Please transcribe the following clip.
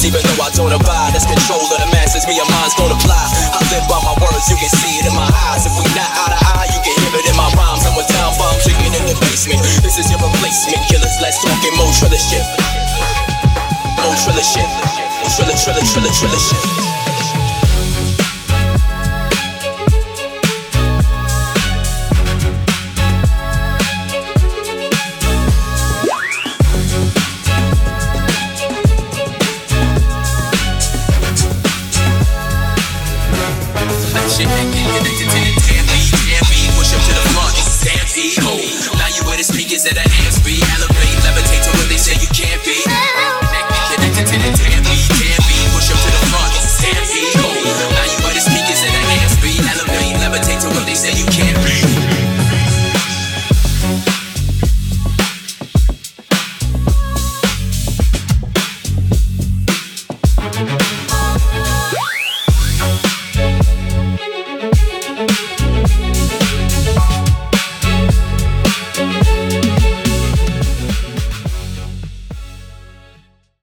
words, even though I don't abide. That's control of the masses, me and mine's gonna fly. I live by my words, you can see it in my eyes. If we not eye to eye, you can hear it in my rhymes. I'm with town bomb chicken in the basement. This is your replacement, killers, let's talk in more triller shit. More triller shit. Triller shit. Connected to the stampede, push up to the front, stampede. Oh, now you with the speakers at the